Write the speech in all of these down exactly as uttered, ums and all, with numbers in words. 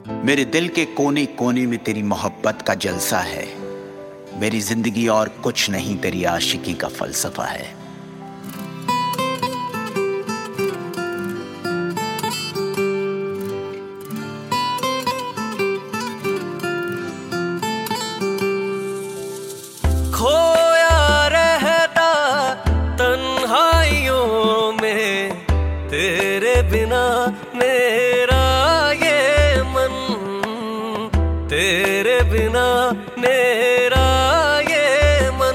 मेरे दिल के कोने कोने में तेरी मोहब्बत का जलसा है। मेरी जिंदगी और कुछ नहीं, तेरी आशिकी का फलसफा है। खोया रहता तन्हाइयों में, तेरे बिना मेरा ये मन, तेरे बिना मेरा ये मन,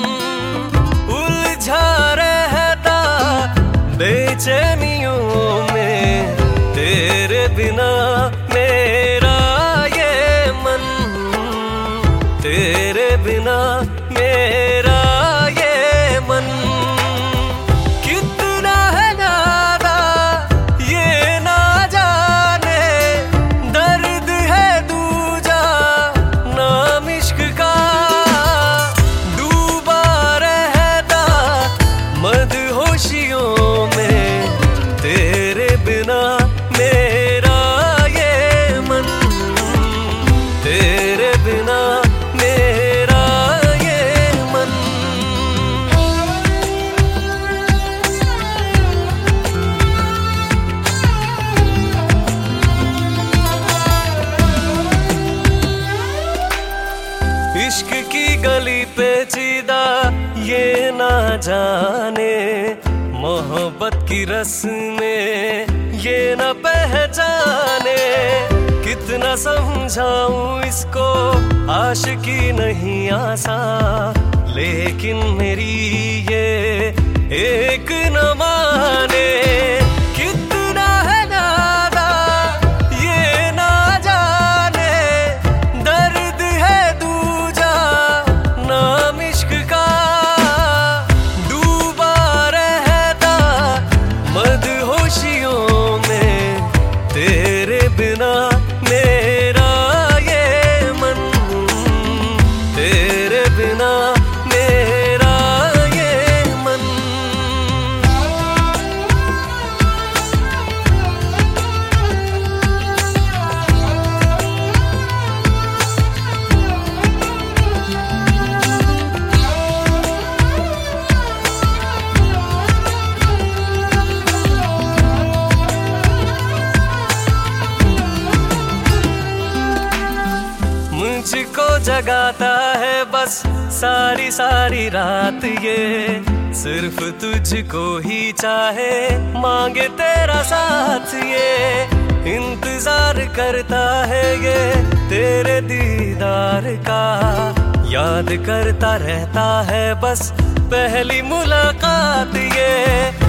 उलझा रहता बेचैनियों में, तेरे बिना मेरा ये मन, तेरे बिना मेरा ये मन। कितना है नादा ये ना जाने, दर्द है दूजा नाम इश्क का, डूबा रहता मदहोशियों में, तेरे बिना मेरा ये मन, तेरे बिना मेरा ये मन। इश्क की गली पे सीधा ये ना जाने, मोहब्बत की रस्में ये न पहचाने, कितना समझाऊं इसको आशिकी नहीं आसान, लेकिन मेरी ये एक न माने। कितना है नादा ये ना जाने, दर्द है दूजा नाम इश्क का, डूबा रहता मदहोशियों में, तेरे बिना मेरा ये मन, तेरे बिना मेरा ये मन। मुझको जगाता है बस सारी सारी रात ये, सिर्फ तुझको ही चाहे मांगे तेरा साथ ये, इंतजार करता है ये तेरे दीदार का, याद करता रहता है बस पहली मुलाकात ये।